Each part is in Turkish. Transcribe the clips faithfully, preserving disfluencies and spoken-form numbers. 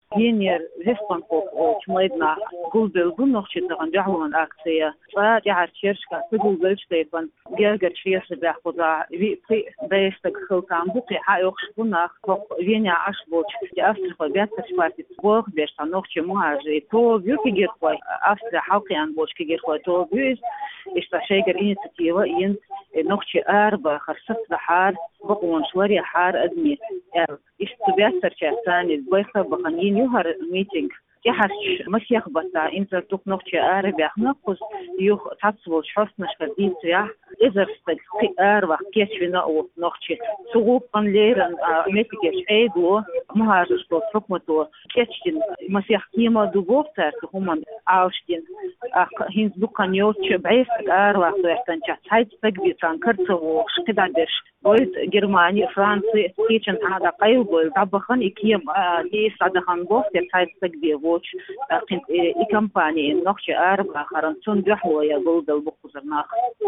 Jenier Westbankop Čmledna Gulbel Gunnochchitran Jahwan akcija. Sa jaar Tjerska Gulbelstepan Gerger Chriesebach poza vi beestag khilkan buqi hayoq shpunach Venia Ashboch Austria Beatspartit Borg besta nochche moaje to Vukigirkwai Austria Haukian Bochki girkwai to Vus ist da Schäger Initiative in nochche Arba kharsat har بقون شواري حار أدمي إيش تبيعتر شاساني البيخة بخانين يوهر ميتينغ يحش مش يخبطا إنت توك نوكتي آرب يخنقص يوخ تصبو شحصنا شكدين سياح إذا استقي آربا كيش في نقو نوكتي سوغوب قن ليرن ميتيكيش أيدو مهاجش تو تركمتو كيشتين مسيح كيما دوبوفتر همان عاوشتين هنز دوكان يوتش بعيسك آربا سويحتن جات هاي تسقبي تانكرتو شكدادش بويد جرماني فرنسي كيشن هذا قيوبل طبخن إكيم دي صدخن بوفتر هاي تسقبي ووش قنت إكمباني نوكتي آربا خرنتون جحوة يا جولدل بقوزرناخ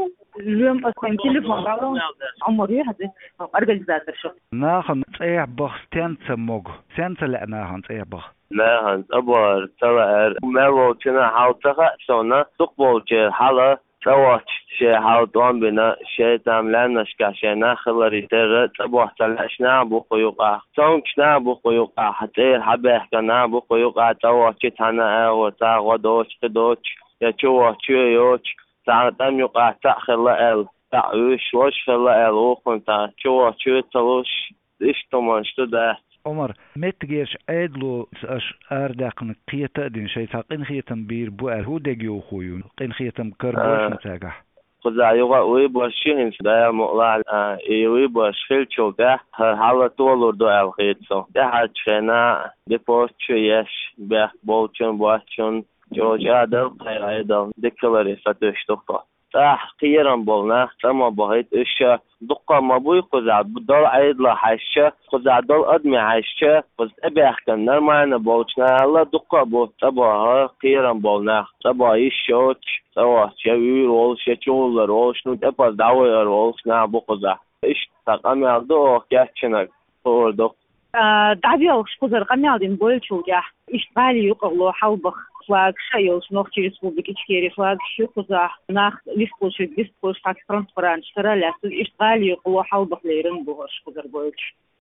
اليوم أكون تليفون قالون عمري هذا أرجل زادر شو ناخن تأيه بخ تنسى موج تنسى لا ناخن تأيه بخ ناخن أبغى ترى ما هو كنا حاول تخصنا تقبل حاله سوات شيء حاول توان بنا شيء تعملنا شكاشنا خلري ترى تبغى تلاشنا بقيوقا تونكنا بقيوقا حتى حبه كنا بقيوقا توا كتنا أو تاغدوش كدوش يشوا شيوش تعتم يقع تأخر ال تعيش وش خلا ال وكنت شوا شو تلوش إيش تمان شو ده عمر متجيش أدلو أش أردقن قيتا دين شيء تقين خيتم بير بوار هو دقيو خويون قين خيتم كربوش متاجح خذ يوغا ويبوشين ده مقلع ويبوش خيل شوكه حالا طول دو الخيتو ده حشنا ديبوش يش به بولشون بوشون جوجا دل قيادل دكلاري ستشتوقه تحقيرا بولنا تما بهيت إيش دقة ما بوي خزع بدل عيد لا حشة خزع دل أدمي حشة بس أبي أحكي نرمانا بولشنا الله دقة بو تباها قيرا بولنا تبا إيش شوش تبا شوي رول شجول رول شنو تبا دعوة رول شنا بو خزع إيش تقامي عدو كيشنا توردو دعوة وش خزر قامي عدين بولشو جاه إيش بالي يقولوا حوبخ флаг шаёс ногти республики чкери флаг шукуза нах лисплоши дисплош так транспарант штараляс иштгали qulwa halbaqlerin bu shkuzar boych